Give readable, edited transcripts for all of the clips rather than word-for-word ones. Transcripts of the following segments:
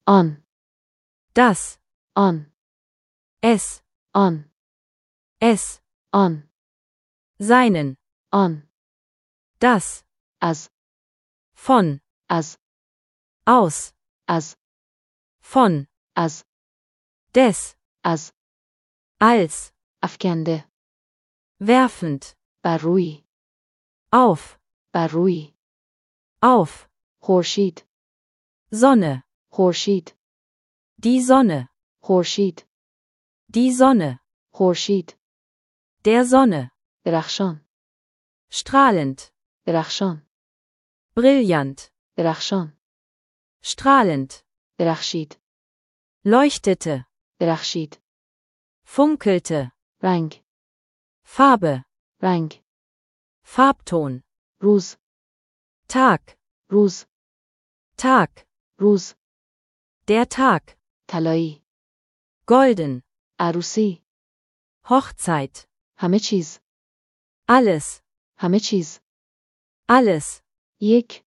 آن. das, آن. es, آن. es, آن. seinen, آن. das, از. von, از. aus, از. von, از. des, از. als, افکنده. werfend, بر روی. auf, بر روی. auf, خورشید. Sonne, خورشید. die Sonne, خورشید. die Sonne, خورشید. der Sonne, درخشان. strahlend, درخشان. brillant, درخشان. strahlend, درخشید. leuchtete, درخشید. funkelte, رنگ. Farbe, رنگ. Farbton, روز. Tag, روز. Tag, روز. der Tag, طلایی. golden, عروسی. Hochzeit, همه چیز. alles, همه چیز. alles, یک.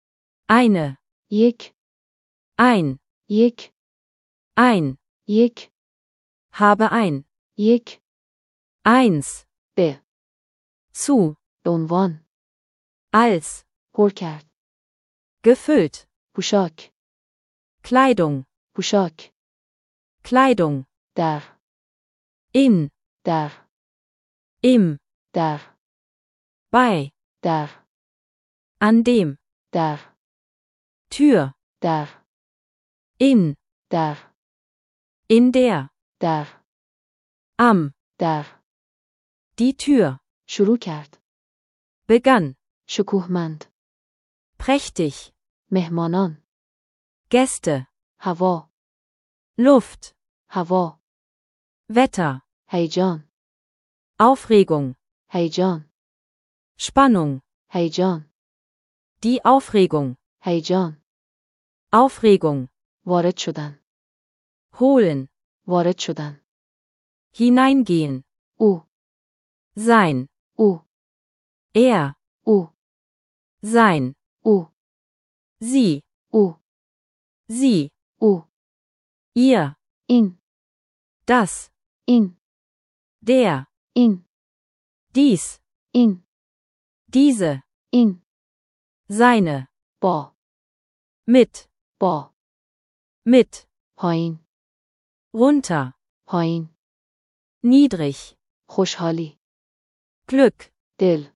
eine, یک. ein, یک. ein, یک. habe ein, یک. eins, به. zu, به عنوان. als, پر کرد. gefüllt, پوشاک. Kleidung, پوشاک. Kleidung, در. in, در. im, در. bei, در. an dem, در. Tür, در. in, در. in der, در. am, در. die Tür, شروع کرد. begann, شکوهمند. prächtig, مهمانان. Gäste, هوا. Luft, هوا. Wetter, هیجان. Aufregung, هیجان. Spannung, هیجان. die Aufregung, هیجان. Aufregung, وارد شدن. holen, وارد شدن. hineingehen, او. sein, او. er, او. sein, او. sie, او. sie, او. ihr, این. das, این. der, این. dies, این. diese, این. seine, با. mit, با. mit, پایین. runter, پایین. niedrig, خوشحالی. Glück, دل.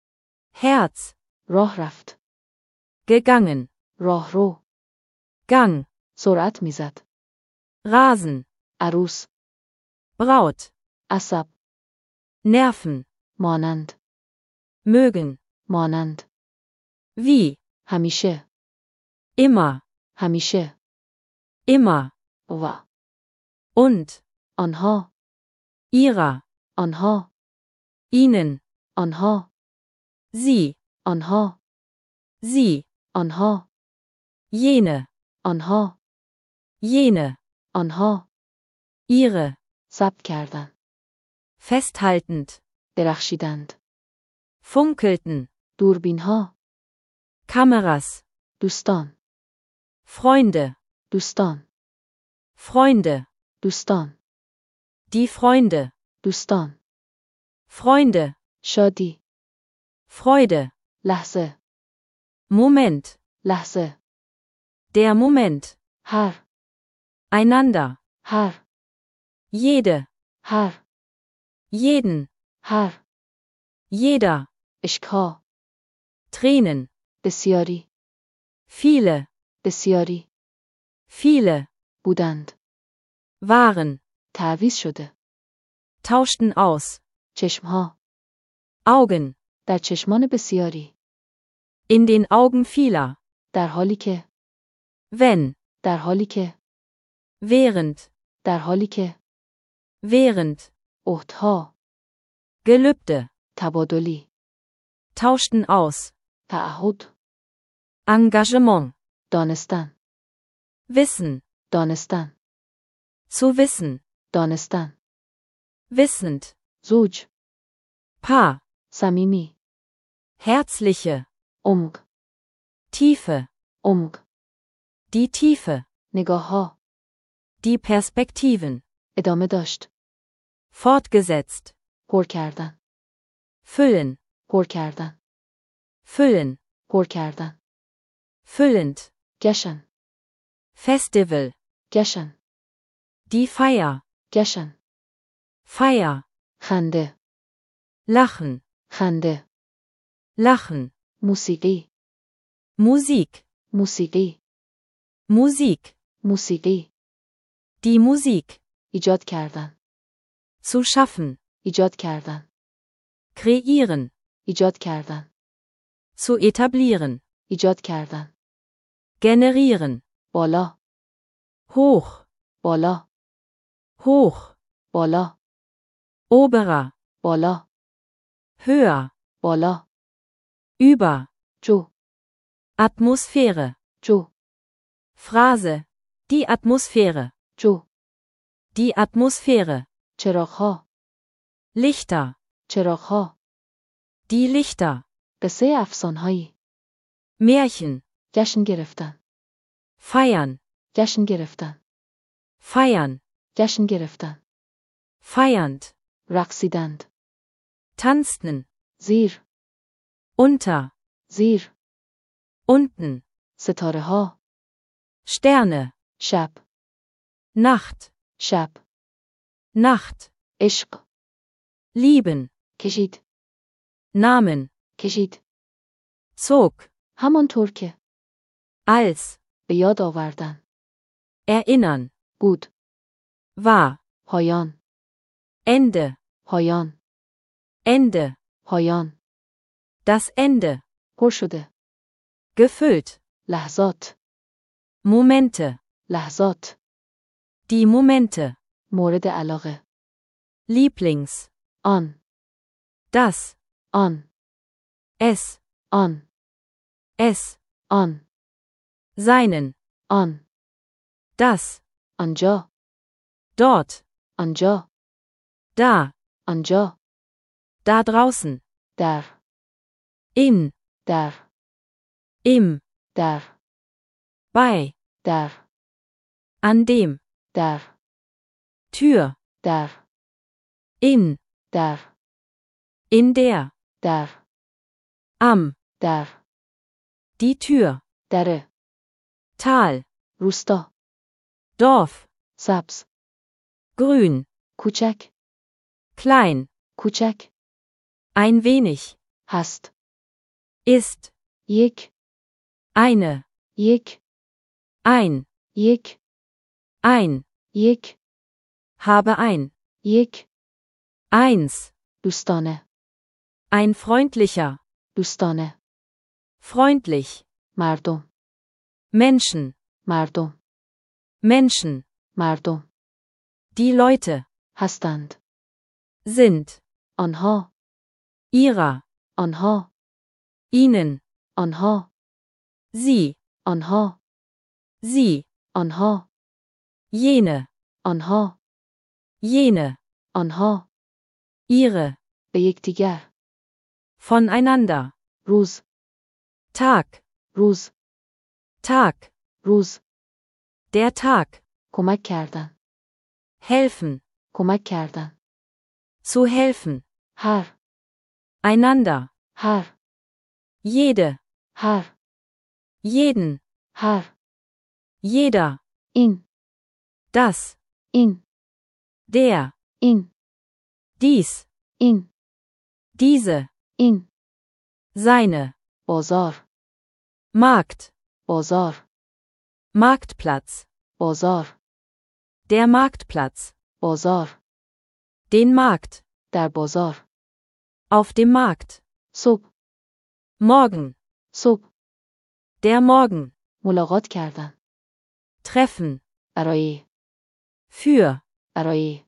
Herz, راه رفت. gegangen, راه رو. Gang, سرعت میزد. Rasen, عروس. Braut, عصب. Nerven, مانند. mögen, مانند. wie, همیشه. immer, همیشه. immer, و. und, آنها. ihrer, آنها. ihnen, آنها. sie, آنها. sie, آنها. jene, آنها. jene, آنها. ihre, ثبت کردن. festhaltend, درخشیدند. funkelten, دوربینها. Kameras, دوستان. Freunde, دوستان. Freunde, دوستان. die Freunde, دوستان. Freunde, شادی. Freude, لحظه. Moment, لحظه. der Moment, هر. einander, هر. jede, هر. jeden, هر. jeder, اشکها. Tränen, بسیاری. viele, بسیاری. viele, بودند. waren, تعویض شده. tauschten aus, چشمها. Augen, در چشمان بسیاری. in den Augen vieler, در حالی که. wenn, در حالی که. während, در حالی که. während, عهدها. Gelübde, تبادلی. tauschten aus, تعهد. Engagement, دانستن. wissen, دانستن. zu wissen, دانستن. wissend, زوج. Paar, صمیمی. herzliche, عمق. Tiefe, عمق. die Tiefe, نگاه ها. Die Perspektiven. ادامه داشت. Fortgesetzt. پر کردن. Füllen. پر کردن. Füllen. پر کردن. Füllend. گشن. Festival. گشن. Die Feier. گشن. Feier. خنده. Lachen. خنده. Lachen. موسیقی. Musik. موسیقی. Musik. موسیقی. Die Musik. ایجاد کردن. Zu schaffen. ایجاد کردن. Kreieren. ایجاد کردن. Zu etablieren. ایجاد کردن. Generieren. بالا. Hoch. بالا. Hoch. بالا. Oberer. بالا. Höher. بالا. Über. جو. Atmosphäre. جو. Phrase. Die Atmosphäre. جو. Die Atmosphäre. چراغ‌ها. Lichter. چراغ‌ها. Die Lichter. قصه افسانهایی. Märchen. جشن گرفتن. Feiern. جشن گرفتن. Feiern. جشن گرفتن. Feiernd. رقصیدند. Tanzten. زیر. Unter. زیر. Unten. ستاره ها. Sterne. شب. Nacht. شب. Nacht. عشق. Lieben. کشید. Namen. کشید. Zog. همانطور که. Als. به یاد آوردن. Erinnern. بود. War. پایان. Ende. پایان. Ende. پایان. Das Ende. پر شده. Gefüllt. لحظات. Momente. لحظات. Die Momente. مورد علاقه. Lieblings. آن. Das. آن. Es. آن. Es. آن. Seinen. آن. Das. آنجا. Dort. آنجا. Da. آنجا. Da draußen. در. In. در. Im. در. Bei. در. An dem. در. Tür. در. In. در. In der. در. Am. در. Die Tür. در. Tal. روستا. Dorf. سبز. Grün. کوچک. Klein. کوچک. Ein wenig. هست. Ist. یک. Eine. یک. Ein. یک. Ein. یک. Habe ein. یک. Eins. دوستانه. Ein freundlicher. دوستانه. Freundlich. مردم. Menschen. مردم. Menschen. مردم. Die Leute. هستند. Sind. آنها. Ihrer. آنها. Ihnen. آنها. Sie. آنها. Sie. آنها. Jene. آنها. Jene. آنها. Ihre. به یکدیگر. Voneinander. روز. Tag. روز. Tag. روز. Der Tag. کمک کردن. Helfen. کمک کردن. Zu helfen. هر. Einander. هر. Jede. هر. Jeden. هر. Jeder. این. Das. این. Der. این. Dies. این. Diese. این. Seine. بازار. Markt. بازار. Marktplatz. بازار. Der Marktplatz. بازار. Den Markt. در بازار. Auf dem Markt. صبح. Morgen. صبح. Der Morgen. ملاقات کردن. Treffen. برای. Für. برای.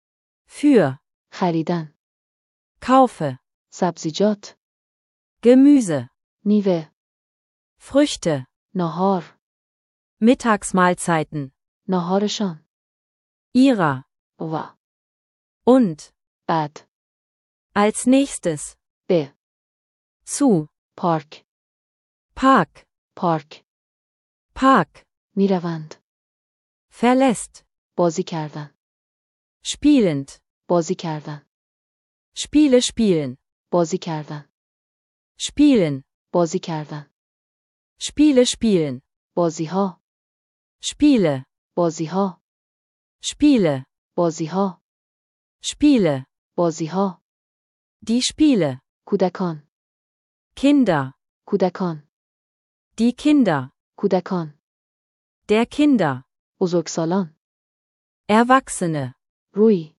Für. خریدن. Kaufe. سبزیجات. Gemüse. میوه. Früchte. ناهار. Mittagsmahlzeiten. ناهارشان. Ihrer. و. Und. بعد. Als nächstes. به. Zu. پارک. Park. پارک. Park. میروند. verlässt, بازی کردن. spielend, بازی کردن. Spiele spielen, بازی کردن. spielen, بازی کردن. Spiele spielen, بازی ها. Spiele, بازی ها. Spiele, بازی ها. Spiele, بازی ها. die Spiele, کودکان. Kinder, کودکان. die Kinder, کودکان. der Kinder, بزرگسالان. Erwachsene, روی.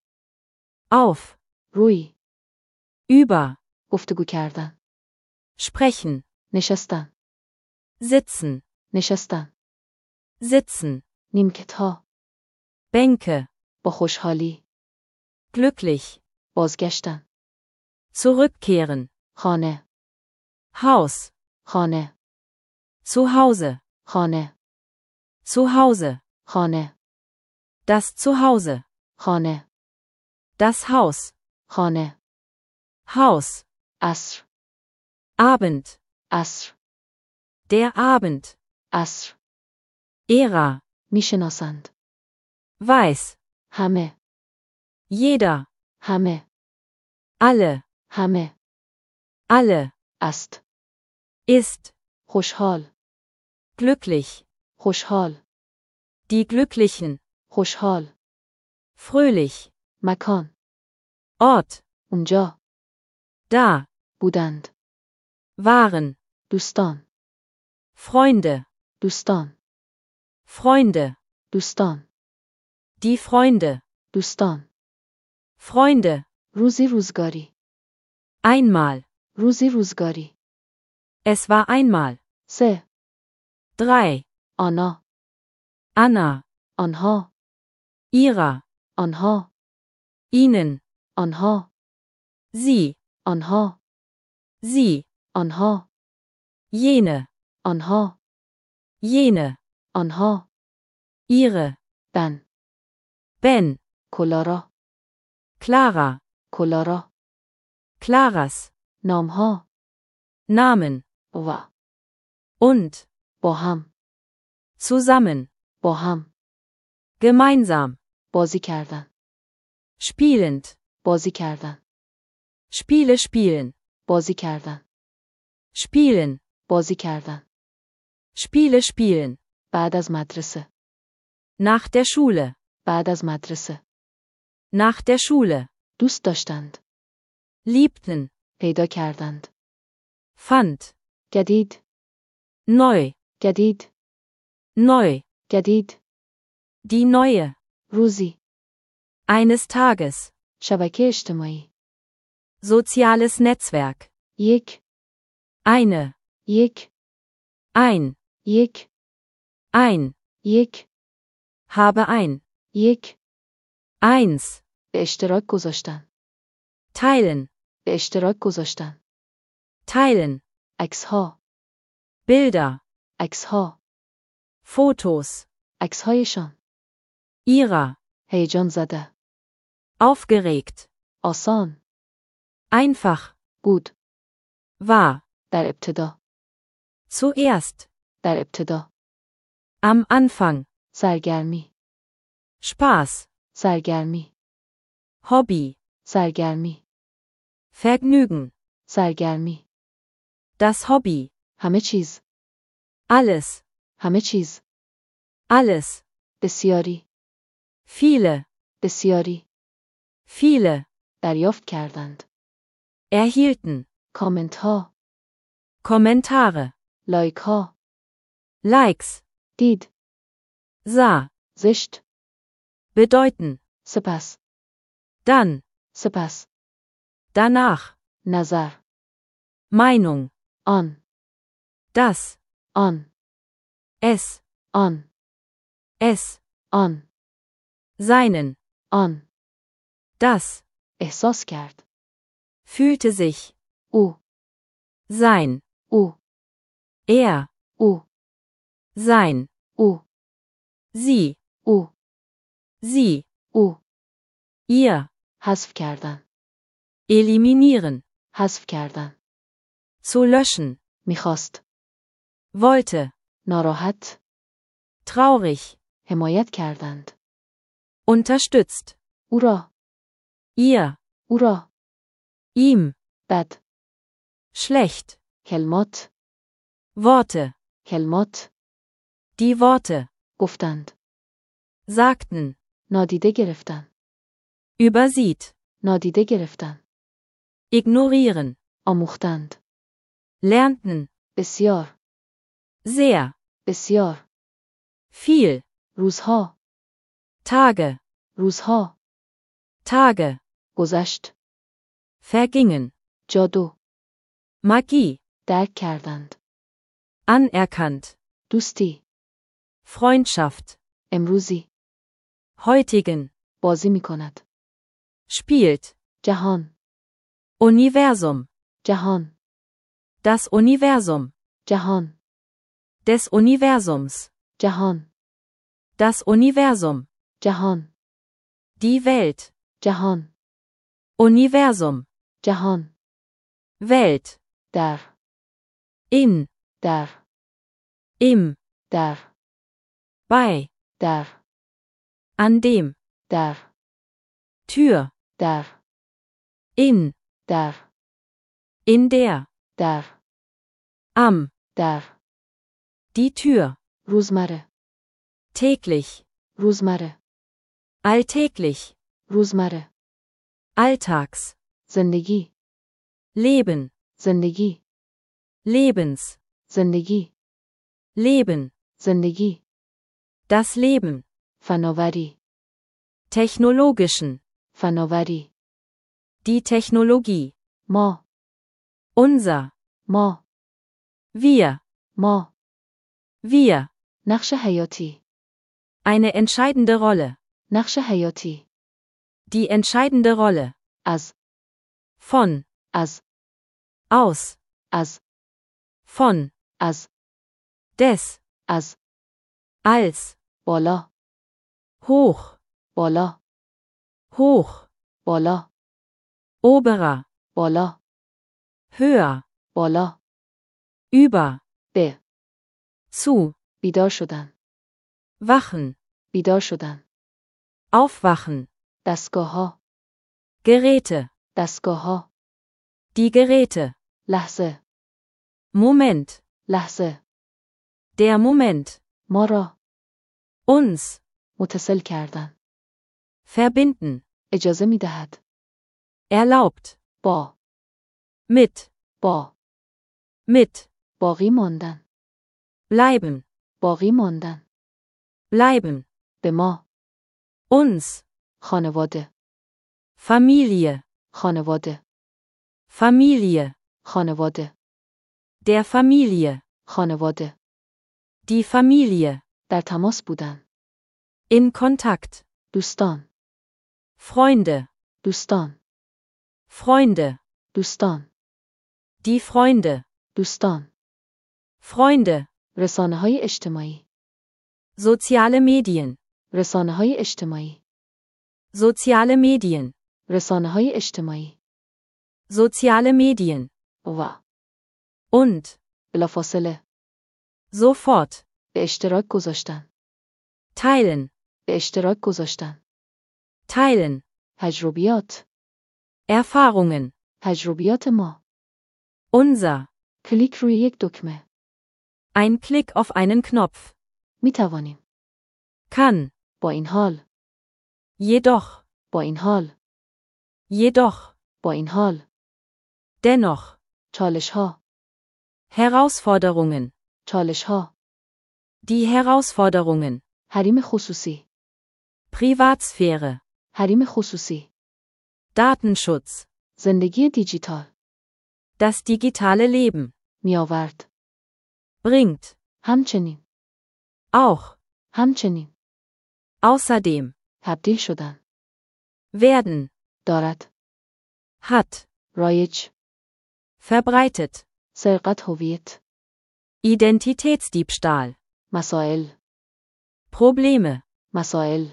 auf, روی. über, گفتگو کردن. sprechen, نشستن. sitzen, نشستن. sitzen, نیمکت ها. Bänke, با خوشحالی. glücklich, بازگشتن. zurückkehren, خانه. Haus, خانه. zu Hause, خانه. zu Hause, خانه. das Zuhause, خانه. das Haus, خانه. Haus, عصر. Abend, عصر. der Abend, عصر. Ära, میشناسند. weiß, همه. jeder, همه. alle, همه. alle, است. ist, خوشحال. glücklich, خوشحال. die Glücklichen, خوشحال. fröhlich, مکان. Ort, اونجا. da, بودند. waren, دوستان. Freunde, دوستان. Freunde, دوستان. die Freunde, دوستان. Freunde, روزی روزگاری. einmal, روزی روزگاری. es war einmal, 3. 3, آنا. Anna, آنها. ihrer, آنها. ihnen, آنها. sie, آنها. sie, آنها. jene, آنها. jene, آنها. ihre, بن. Ben, کلارا. Clara, کلارا. Claras, نامها. Namen, و. und, با هم. zusammen, با هم. gemeinsam, بازی کردن. spielend, بازی کردن. Spiele spielen, بازی کردن. spielen, بازی کردن. Spiele spielen, بعد از مدرسه. nach der Schule, بعد از مدرسه. nach der Schule, دوست داشتند. liebten, پیدا کردند. fand, جدید. neu, جدید. neu, جدید. die neue, روزی. eines Tages, شبکه اجتماعی. soziales Netzwerk, یک. eine, یک. ein, یک. ein, یک. habe ein, یک. eins, به اشتراک گذاشتن. teilen, به اشتراک گذاشتن. teilen, عکس ها. Bilder, عکس ها. Fotos, عکس هایشان. ihrer, هیجان زده. aufgeregt, آسان. einfach, بود. war, در ابتدا. zuerst, در ابتدا. am Anfang, سرگرمی. Spaß, سرگرمی. Hobby, سرگرمی. Vergnügen, سرگرمی. das Hobby, همه چیز. alles, همه چیز. alles, بسیاری. viele, بسیاری. viele, دریافت کردند. erhielten, کامنت ها. Kommentare, لایک ها. Likes, دید. sah, زشت. bedeuten, سپس. dann, سپس. danach, نظر. Meinung, آن. das, آن. es, آن. es, آن. seinen, آن. das, احساس کرد. fühlte sich, او. sein, او. er, او. sein, او. sie, او. sie, او. ihr, حذف کردن. eliminieren, حذف کردن. zu löschen, میخواست. wollte, ناراحت. traurig, حمایت کردند. unterstützt, او را. ihr, او را. ihm, بد. schlecht, کلمات. Worte, کلمات. die Worte, گفتند. sagten, نادیده گرفتن. übersieht, نادیده گرفتن. ignorieren, آموختند. lernten, بسیار. sehr, بسیار. viel, روزها. Tage, روزها. Tage, گذشت. vergingen, جادو. Magie, درک کردند. anerkannt, دوستی. Freundschaft, امروزی. heutigen, بازی می کند. spielt, جهان. Universum, جهان. das Universum, جهان. des Universums, جهان. das Universum, جهان. die Welt, جهان. Universum, جهان. Welt, در. in, در. im, در. bei, در. an dem, در. Tür, در. in, در. in der, در. am, در. die Tür, روزمره. täglich, روزمره. alltäglich, روزمره. alltags, زندگی. leben, زندگی. lebens, زندگی. leben, زندگی. das Leben, فناوری. technologischen, فناوری. die Technologie, ما. unser, ما. wir, ما. wir, نقش حیاتی. eine entscheidende Rolle, نقش حیاتی. die entscheidende Rolle, از. von, از. aus, از. von, از. des, از. als, بالا. hoch, بالا. hoch, بالا. oberer, بالا. höher, بالا. über, به. zu, بیدار شدن. wachen, بیدار شدن. aufwachen, دستگاه ها. Geräte, دستگاه ها. die Geräte, لحظه. Moment, لحظه. der Moment, ما را. uns, متصل کردن. verbinden, اجازه می دهد. erlaubt, با. mit, با. mit, باقی ماندن. bleiben, باقی ماندن. bleiben, به ما. uns, خانواده. Familie, خانواده. Familie, خانواده. der Familie, خانواده. die Familie, در تماس بودن. in Kontakt, دوستان. Freunde, دوستان. Freunde, دوستان. die Freunde, دوستان. Freunde, رسانه های اجتماعی. soziale Medien, رسانه های اجتماعی. soziale Medien, رسانه های اجتماعی. soziale Medien, و. und, بلافاصله. sofort, به اشتراک گذاشتن. teilen, به اشتراک گذاشتن. teilen, تجربیات. Erfahrungen, تجربیات ما. unser, کلیک روی یک دکمه. ein Klick auf einen Knopf, می توانیم. kann, با این حال. jedoch, با این حال. jedoch, با این حال. dennoch, چالش ها. Herausforderungen, چالش ها. die Herausforderungen, حریم خصوصی. Privatsphäre, حریم خصوصی. Datenschutz, زندگی دیجیتال. das digitale Leben, می آورد. bringt, همچنین. auch, همچنین. außerdem, تبدیل شدن. werden, دارد. hat, رایج. verbreitet, سرقت هویت. Identitätsdiebstahl, مسائل. Probleme, مسائل.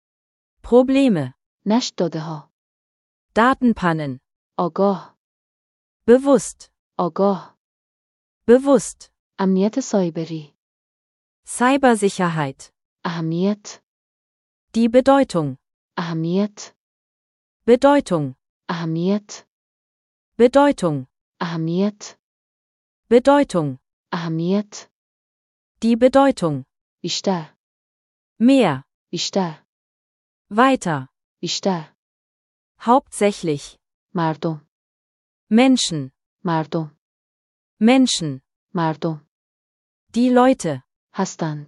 Probleme, نشت داده ها. Datenpannen, آگاه. bewusst, آگاه. bewusst, امنیت سایبری. Cybersicherheit, اهمیت. Die Bedeutung. اهمیت. Bedeutung. اهمیت. Bedeutung. اهمیت. Bedeutung. اهمیت. Die Bedeutung. بیشتر. Mehr. بیشتر. Weiter. بیشتر. Hauptsächlich. مردم. Menschen. مردم. Menschen. مردم. Die Leute. هستند.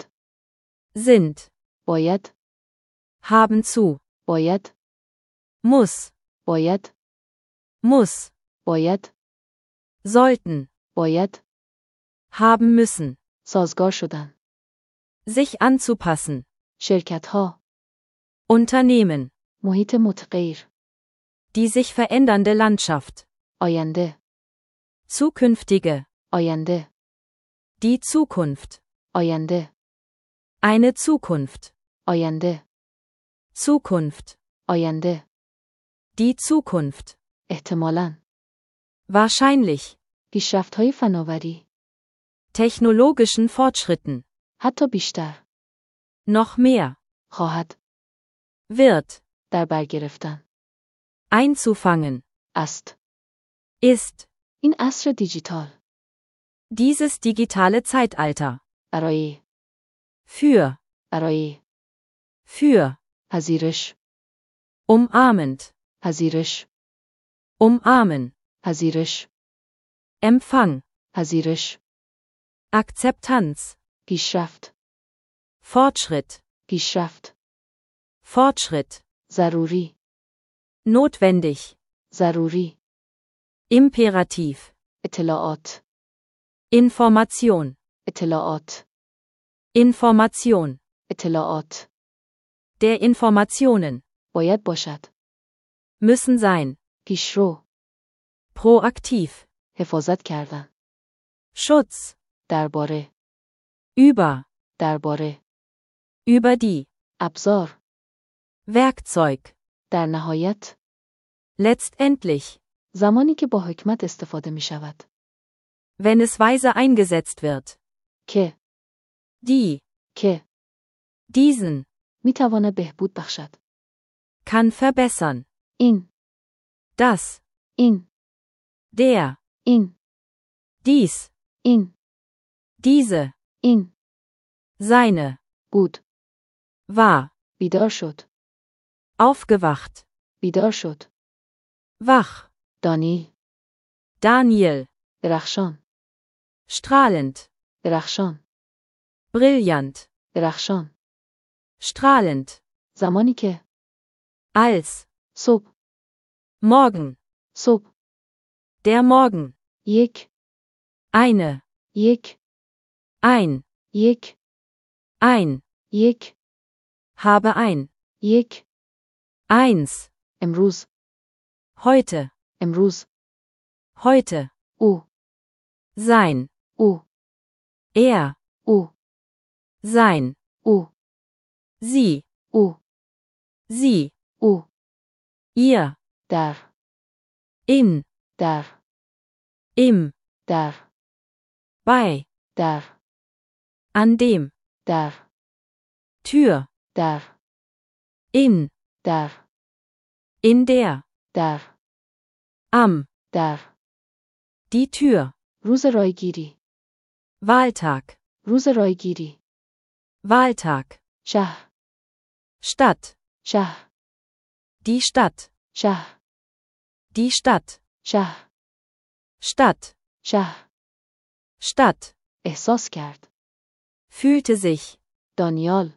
Sind. باید. Haben zu. باید. Muss. باید. Muss. باید. Sollten. باید. Haben müssen. سازگار شدن. Sich anzupassen. شرکت ها. Unternehmen. محیط متغیر. Die sich verändernde Landschaft. آینده. Zukünftige. آینده. Die Zukunft. آینده. Eine Zukunft. آینده. Zukunft. آینده. Die Zukunft. احتمالاً. Wahrscheinlich. پیشرفت‌های فناوری. Technologischen Fortschritten. حتی بیشتر. Noch mehr. خواهد. Wird. در بر گرفتن. Einzufangen. است. Ist. این عصر دیجیتال. Dieses digitale Zeitalter. برای. Für. برای. Für. پذیرش. Umarmend. پذیرش. Umarmen. پذیرش. Empfang. پذیرش. Akzeptanz. پیشرفت. Fortschritt. پیشرفت. Fortschritt. ضروری. Notwendig. ضروری. Imperativ. اطلاعات. Information. اطلاعات. Information. اطلاعات. Der Informationen. باید باشد. Müssen sein. پیشرو. Proaktiv. حفاظت کردن. Schutz. درباره. Über. درباره. Über die. ابزار. Werkzeug. در نهایت. Letztendlich. زمانی که با حکمت استفاده می شود. Wenn es weise eingesetzt wird. که. Die. که. Diesen. می تواند بهبود بخشد. Kann verbessern. این. Das. این. Der. این. Dies. این. Diese. این. Seine. بود. War. بیدار شد. Aufgewacht. بیدار شد. Wach. دانی. Daniel. درخشان. Strahlend. درخشان. Brillant. درخشان. Strahlend. زمانی که. Als. صبح. Morgen. صبح. Der Morgen. یک. Eine. یک. Ein. یک. Ein. یک. Habe ein. یک. Eins. امروز. Heute. امروز. Heute. او. Sein. او. Er. او. Sein. او. Sie. او. Sie. او. Ihr. در. In. در. Im. در. Bei. در. An dem. در. Tür. در. In. در. In der. در. Am. در. Die Tür. روز رایگیری. Wahltag. روز رایگیری. Wahltag. شهر. Stadt. شهر. Die Stadt. شهر. Die Stadt. شهر. Stadt. شهر. Stadt. احساس کرد. Fühlte sich. دانیال.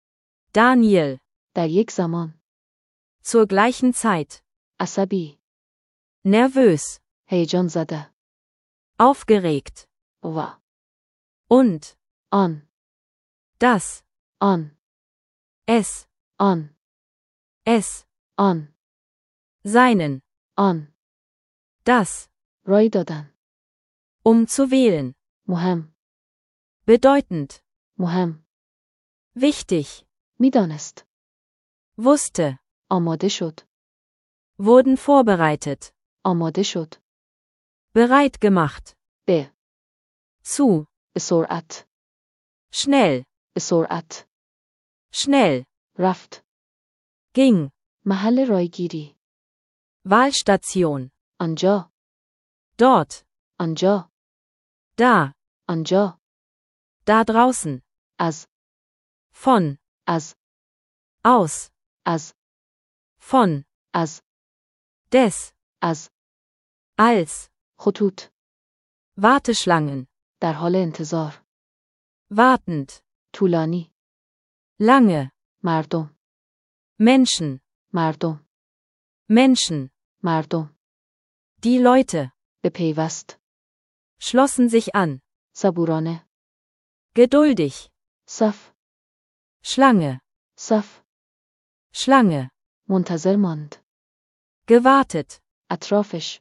Daniel. در یک زمان. Zur gleichen Zeit. عصبی. Nervös. هیجان زده. Aufgeregt. و. Und. آن. Das. آن. Es. آن. Es. آن. Seinen. آن. Das. رای دادن. Zu wählen. مهم. Bedeutend. مهم. Wichtig. میدانست. Wusste. آماده شد. Wurden vorbereitet. آماده شد. Bereit gemacht. به. Zu. به سرعت. Schnell. به سرعت. Schnell. رفت. Ging. محل رایگیری. Wahlstation. آنجا. Dort. آنجا. Da. آنجا. Da draußen. از. Von. از. Aus. از. Von. از. Des. از. Als. خطوط. Warteschlangen. در حال انتظار. Wartend. طولانی. Lange. مردم. Menschen. مردم. Menschen. مردم. Die Leute. به پیوست. Schlossen sich an. صبورانه. Geduldig. صف. Schlange. صف. Schlange. منتظر ماند. Gewartet. اطرافش.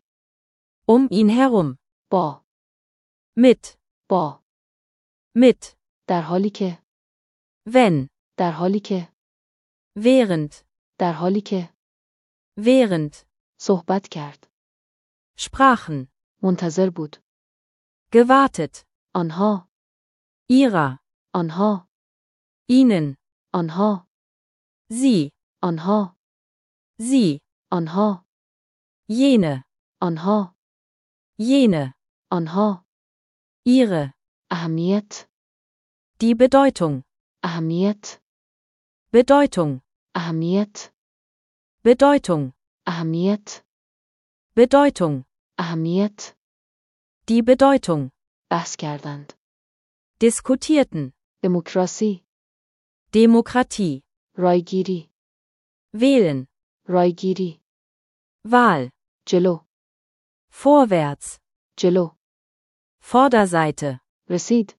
Ihn herum. با. Mit. با. Mit. در حالی که. Wenn. در حالی که. Während. در حالی که. Während. صحبت کرد. Sprachen. منتظر بود. Gewartet. آنها. Ihrer. آنها. Ihnen. آنها. Sie. آنها. Sie. آنها. Jene. آنها. Jene. آنها. Ihre. اهمیت. Die Bedeutung. اهمیت. Bedeutung. اهمیت. Bedeutung. اهمیت. Bedeutung. اهمیت. Die Bedeutung. بحث کردند. Diskutierten. دموکراسی. Demokratie. رایگیری. Wählen. رایگیری. Wahl. جلو. Vorwärts. جلو. Vorderseite. رسید.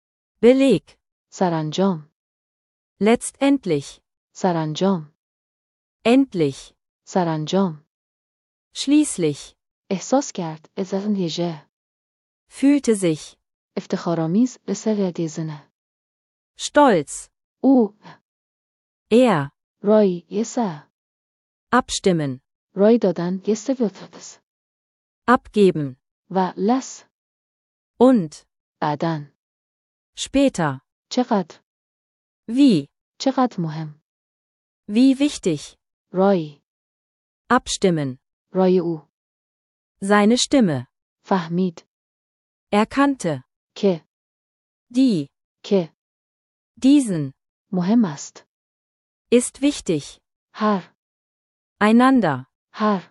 Beleg. سرانجام. Letztendlich. سرانجام. Endlich. سرانجام. Schließlich. احساس کرد. ازن هجه. Fühlte sich. افتخارآمیز به سر دیزنه. Stolz. او. Er. رای یسه. Abstimmen. رای دادن یسه ویتردس. Abgeben. و لس. Und. بعدن. Später. چقدر. Wie. چقدر مهم. Wie wichtig. رای. Abstimmen. رای او. Seine Stimme. فهمید. Erkannte. که. Die. که. Diesen. مهم است. Ist wichtig. هر. Einander. هر.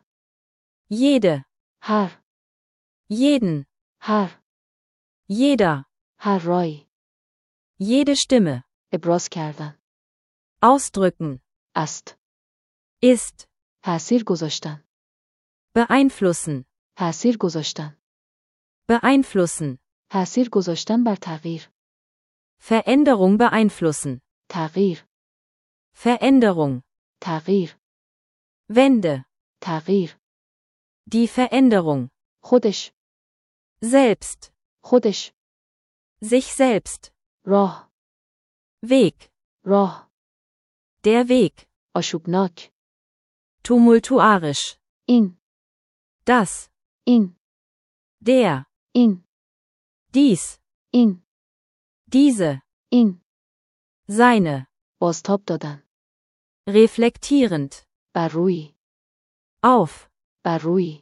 Jede. هر. Jeden. هر. Jeder. هر رای. Jede Stimme. ابراز کردن. Ausdrücken. است. Ist. تأثیر گذاشتن. Beeinflussen. تأثیر گذاشتن. Beeinflussen. تأثیر گذاشتن بر تغییر. Veränderung beeinflussen. تغییر. Veränderung. تغییر. Wende. تغییر. Die Veränderung. خودش. Selbst. خودش. Sich selbst. راه. Weg. راه. Der Weg. آشوبناک. Tumultuarisch. این. Das. این. Der. این. Dies. این. Diese. این. seine. بازتاب دادن. Reflektierend. بر روی. Auf. بر روی.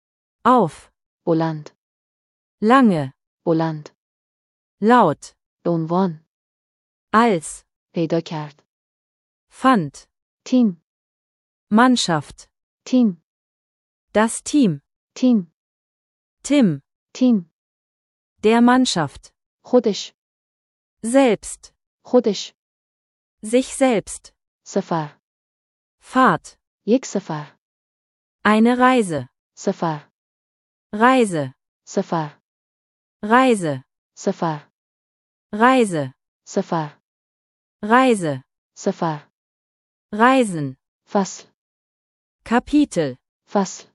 Auf. بلند. Lange. بلند. Laut. به عنوان. Als. پیدا کرد. Fand. تیم. Mannschaft. تیم. Das Team. تیم. Tim. تیم. Der Mannschaft. خودش. Selbst. خودش. Sich selbst. سفر. Fahrt. یک سفر. Eine Reise. سفر. Reise. سفر. Reise. سفر. Reise. سفر. Reise. سفر. Reisen. فصل. Kapitel. فصل.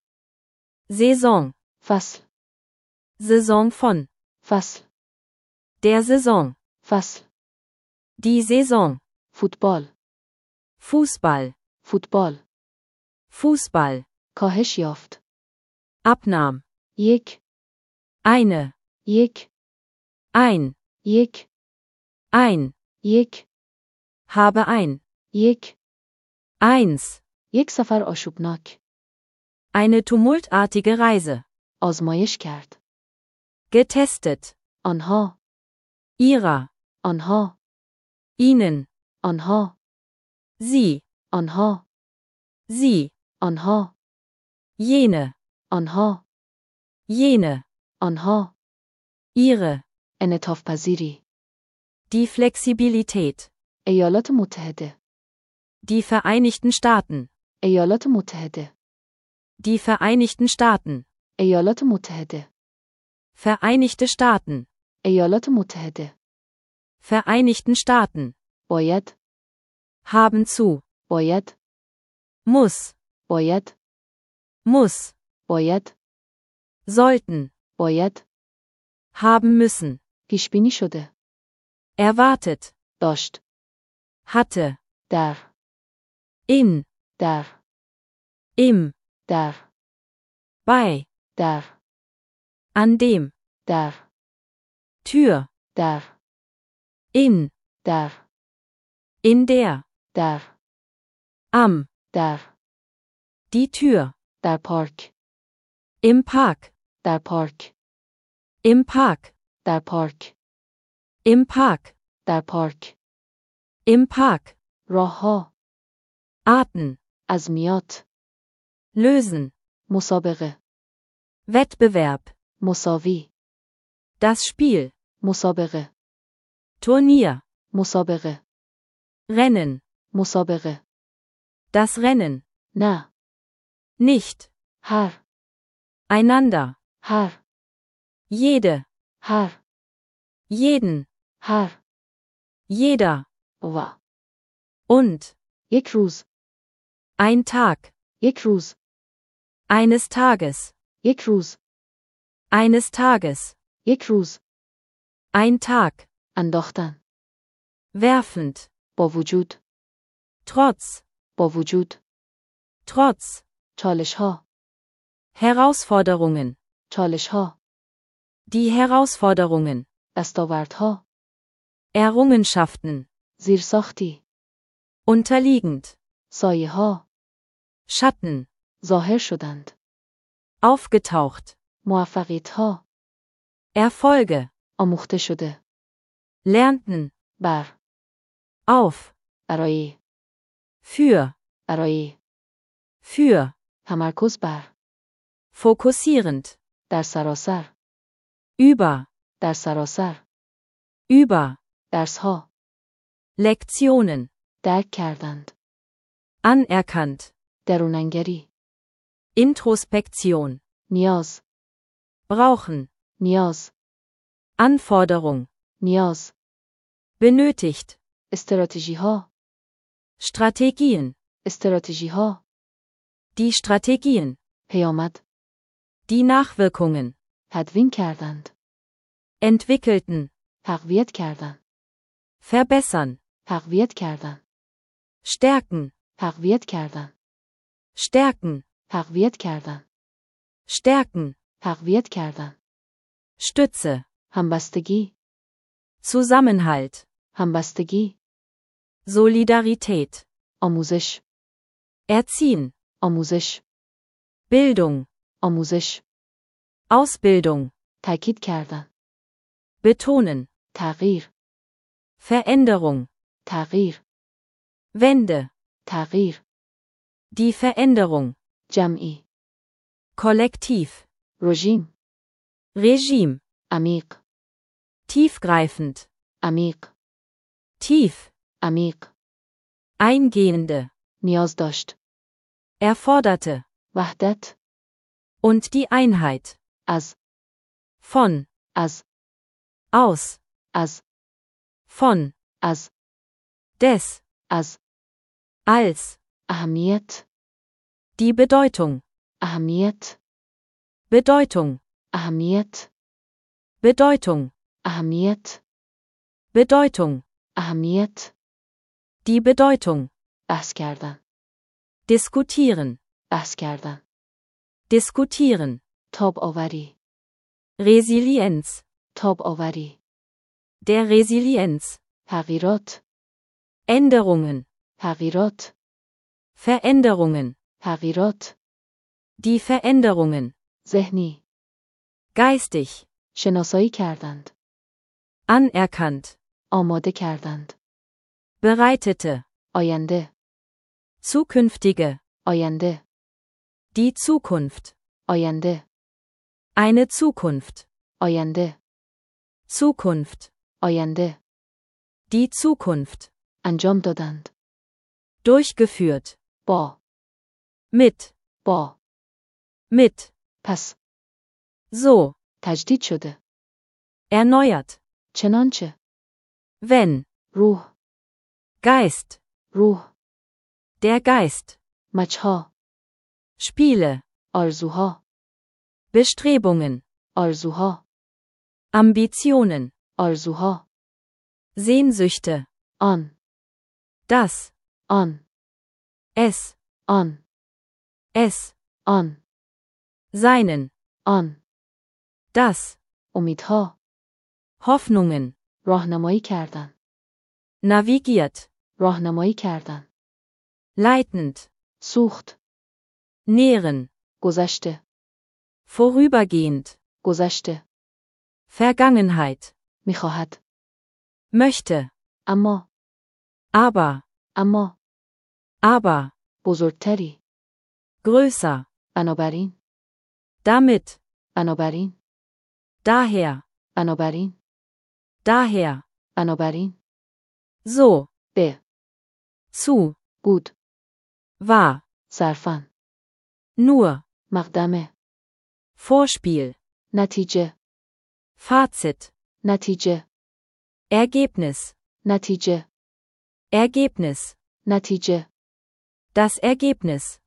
Saison. فصل. Saison von. فصل. Der Saison. فصل. Die Saison. فوتبال. Fußball. فوتبال. Fußball. کاهش یافت. Abnahm. یک. Eine. یک. Ein. یک. Ein. یک. Habe ein. یک. Eins. یک سفر آشوبناک. Eine tumultartige Reise. آزمایش کرد. Getestet. آنها. Ihrer. آنها. Ihnen. آنها. Sie. آنها. Sie. آنها. Jene. آنها. Jene. آنها. Ihre. انعطاف پذیری. Die Flexibilität. ایالات متحده. Die Vereinigten Staaten. ایالات متحده. Die Vereinigten Staaten. ایالات متحده. Vereinigte Staaten. ایالات متحده. Vereinigten Staaten. باید. Haben zu. باید. Muss. باید. Muss. باید. Sollten. باید. Haben müssen. پیش بینی شده. Erwartet. داشت. Hatte. در. In. در. Im. در. Bei. در. An dem. در. Tür. در. In. در. In der. در. Am. در. Die Tür. در پارک. Im Park. در پارک. Im Park. در پارک. Im Park. در پارک. Im Park. راهها. Arten. ازمیات. Lösen. مسابقه. Wettbewerb. مساوی. Das Spiel. مسابقه. Turnier. مسابقه. Rennen. مسابقه. Das Rennen. نه. Nicht. هر. Einander. هر. Jede. هر. Jeden. هر. Jeder. و. Und. یک روز. Ein Tag. یک روز. Eines Tages. یک روز. Eines Tages. یک روز. Ein Tag. انداختن. Werfend. با وجود. Trotz. با وجود. Trotz. چالش ها. Herausforderungen. چالش ها. Die Herausforderungen. دستاوردها. Errungenschaften. زیرساختی. Unterliegend. سایه ها. Schatten. ظاهر شدند. Aufgetaucht. موفقیت ها. Erfolge. آموخته شده. Lernten. بر. Auf. برای. Für. برای. Für. تمرکز بر. Fokussierend. در سراسر. Über. در سراسر. Über. درس ها. Lektionen. درک کردند. Anerkannt. دروننگری. Introspektion. نیاز. Brauchen. نیاز. Anforderung. نیاز. Benötigt. استراتژی ها. Strategien. استراتژی ها. Die Strategien. پیامد. Die Nachwirkungen. تدوین کردند. Entwickelten. تقویت کردند. Verbessern. تقویت کردند. Stärken. تقویت کردند. Stärken. تقویت کردند. Stärken. تقویت کردند. Stütze. همبستگی. Zusammenhalt. همبستگی. Solidarität. آموزش. Erziehen. آموزش. Bildung. آموزش. Ausbildung. تاکید کردن. Betonen. تغییر. Veränderung. تغییر. Wende. تغییر. Die Veränderung. جمعی. Kollektiv. رژیم. Regime. عمیق. Tiefgreifend. عمیق. Tief. عمیق. Eingehende. نیاز داشت. Erforderte. وحدت. Und die Einheit. از. Von. از. Aus. از. Von. از. Des. از. Als. اهمیت. Die Bedeutung. اهمیت. Bedeutung. اهمیت. Bedeutung. اهمیت. Bedeutung. اهمیت. Die Bedeutung. بحث کردن. Diskutieren. بحث کردن. Diskutieren. تاب آوری. Resilienz. تاب آوری. Der Resilienz. تغییرات. Änderungen. تغییرات. Veränderungen. تغییرات. Die Veränderungen. ذهنی. Geistig. شناسایی کردند. Anerkannt. آماده کردند. Bereitete. آینده. Zukünftige. آینده. Die Zukunft. آینده. Eine Zukunft. آینده. Zukunft. آینده. Die Zukunft. انجام دادند. Durchgeführt. با. Mit. با. Mit. پس. So. تجدید شده. Erneuert. چنانچه. Wenn. روح. Geist. روح. Der Geist. مچها. Spiele. آرزوها. Bestrebungen. آرزوها. Ambitionen. آرزوها. Sehnsüchte. آن. Das. آن. Es. آن. Es. آن. Seinen. آن. Das. امیدها. Hoffnungen. راهنمایی کردن. Navigiert. راهنمایی کردن. Leitend. سوخت. Nähren. گذشته. Vorübergehend. گذشته. Vergangenheit. میخواهد. Möchte. اما. Aber. اما. Aber. بزرگتری. Größer. بنابراین. Damit. بنابراین. Daher. بنابراین. Daher. بنابراین. So. به. Zu. بود. War. صرفاً. Nur. مقدمه. Vorspiel. نتیجه. Fazit. نتیجه. Ergebnis. نتیجه. Ergebnis. نتیجه. Das Ergebnis.